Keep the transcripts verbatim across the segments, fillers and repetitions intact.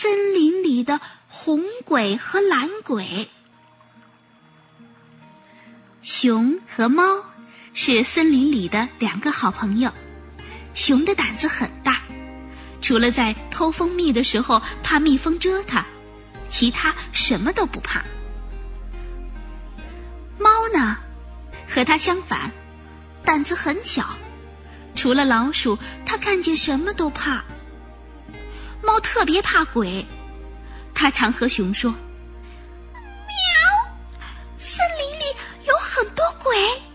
森林里的红鬼和蓝鬼。熊和猫是森林里的两个好朋友。熊的胆子很大，除了在偷蜂蜜的时候怕蜜蜂蛰它，其他什么都不怕。猫呢，和它相反，胆子很小，除了老鼠，它看见什么都怕。猫特别怕鬼，它常和熊说：喵，森林里有很多鬼。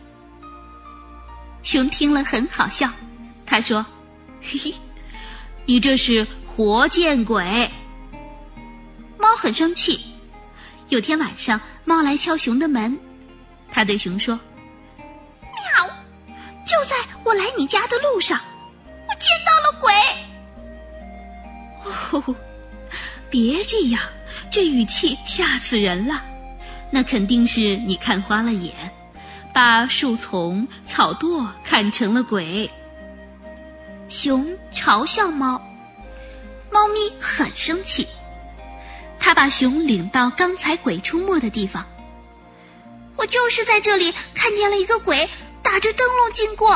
熊听了很好笑，他说：嘿嘿，你这是活见鬼。猫很生气。有天晚上，猫来敲熊的门，他对熊说：喵，就在我来你家的路上，我见到了鬼。哦，别这样，这语气吓死人了。那肯定是你看花了眼，把树丛草垛看成了鬼。熊嘲笑猫，猫咪很生气，他把熊领到刚才鬼出没的地方。我就是在这里看见了一个鬼打着灯笼经过。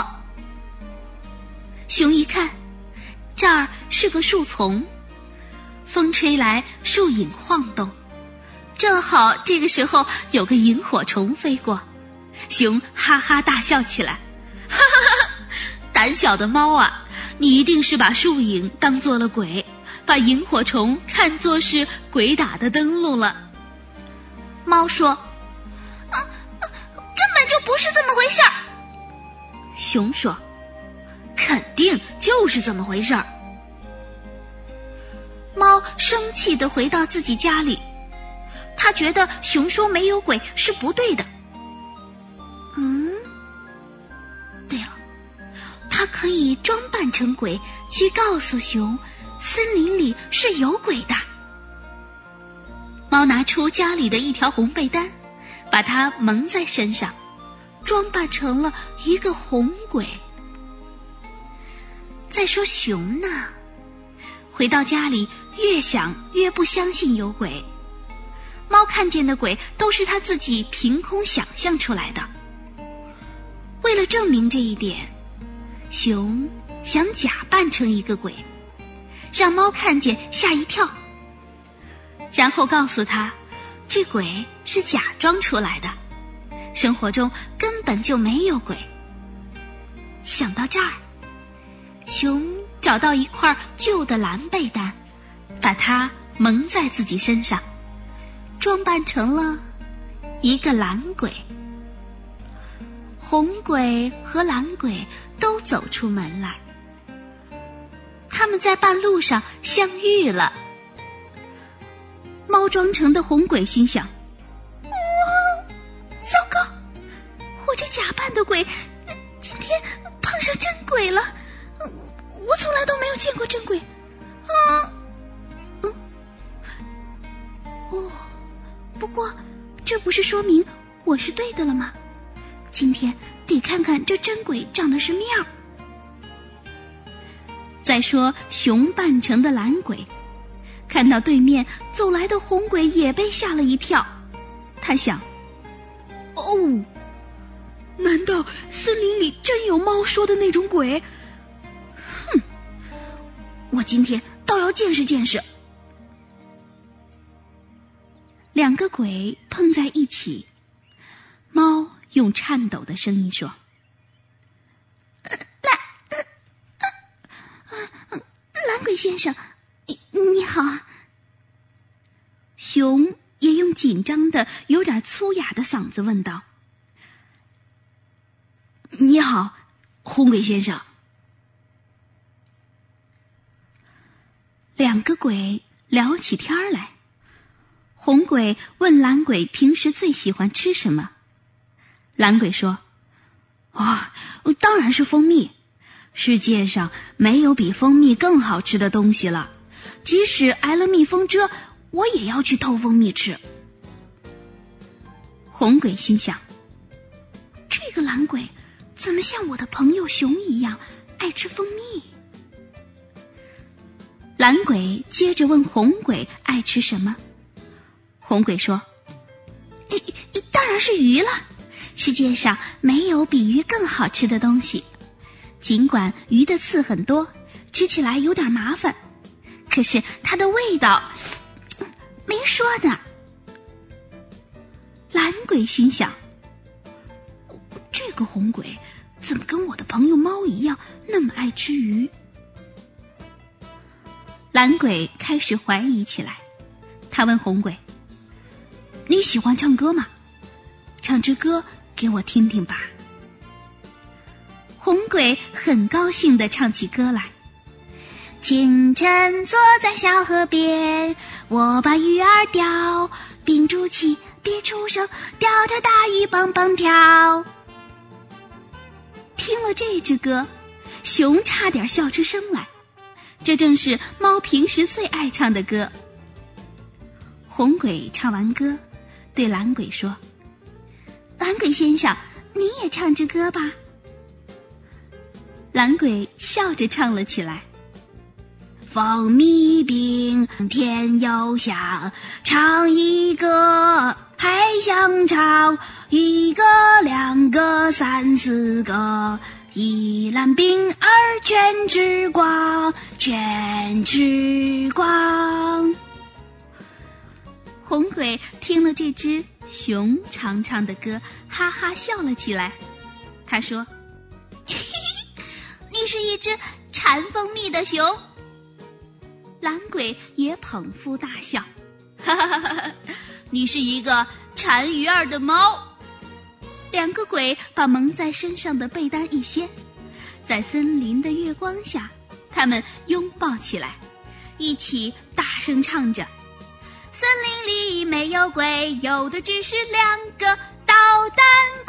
熊一看，这儿是个树丛，风吹来，树影晃动，正好这个时候有个萤火虫飞过，熊哈哈大笑起来，哈哈哈！胆小的猫啊，你一定是把树影当作了鬼，把萤火虫看作是鬼打的灯笼了。猫说：啊，根本就不是这么回事儿。熊说：肯定就是这么回事儿。猫生气地回到自己家里，他觉得熊说没有鬼是不对的。嗯，对了，他可以装扮成鬼去告诉熊，森林里是有鬼的。猫拿出家里的一条红被单，把它蒙在身上，装扮成了一个红鬼。再说熊呢，回到家里越想越不相信有鬼。猫看见的鬼都是他自己凭空想象出来的。为了证明这一点，熊想假扮成一个鬼，让猫看见吓一跳，然后告诉他这鬼是假装出来的，生活中根本就没有鬼。想到这儿，熊找到一块旧的蓝被单，把它蒙在自己身上，装扮成了一个蓝鬼。红鬼和蓝鬼都走出门来，他们在半路上相遇了。猫装成的红鬼心想：哇，糟糕，我这假扮的鬼今天碰上真鬼了，我从来都没有见过真鬼啊！嗯，哦，不过这不是说明我是对的了吗？今天得看看这真鬼长得什么样。再说熊扮成的蓝鬼，看到对面走来的红鬼也被吓了一跳。他想：哦，难道森林里真有猫说的那种鬼？哼，我今天倒要见识见识。两个鬼碰在一起，猫用颤抖的声音说：蓝、呃呃、蓝鬼先生，你你好。熊也用紧张的有点粗哑的嗓子问道：你好，红鬼先生。两个鬼聊起天来，红鬼问蓝鬼平时最喜欢吃什么。蓝鬼说：哦，当然是蜂蜜，世界上没有比蜂蜜更好吃的东西了，即使挨了蜜蜂蛰，我也要去偷蜂蜜吃。红鬼心想：这个蓝鬼怎么像我的朋友熊一样爱吃蜂蜜？ 蓝鬼接着问红鬼爱吃什么。红鬼说：当然是鱼了，世界上没有比鱼更好吃的东西。尽管鱼的刺很多，吃起来有点麻烦，可是它的味道没说呢。蓝鬼心想，这个红鬼怎么跟我的朋友猫一样那么爱吃鱼？蓝鬼开始怀疑起来，他问红鬼：你喜欢唱歌吗？唱支歌给我听听吧。红鬼很高兴地唱起歌来：清晨坐在小河边，我把鱼儿钓，屏住气别出声，钓条大鱼蹦蹦跳。听了这支歌，熊差点笑出声来，这正是猫平时最爱唱的歌。红鬼唱完歌，对蓝鬼说：蓝鬼先生，你也唱支歌吧。蓝鬼笑着唱了起来：蜂蜜冰甜又香，唱一个还想唱一个两个三四个，一篮冰儿全吃光，全吃光。红鬼听了这支熊常唱的歌，哈哈笑了起来。他说：嘿嘿，你是一只馋蜂蜜的熊。蓝鬼也捧腹大笑：哈哈哈哈，你是一个馋鱼儿的猫。两个鬼把蒙在身上的被单一掀，在森林的月光下，他们拥抱起来，一起大声唱着：森林里没有鬼，有的只是两个捣蛋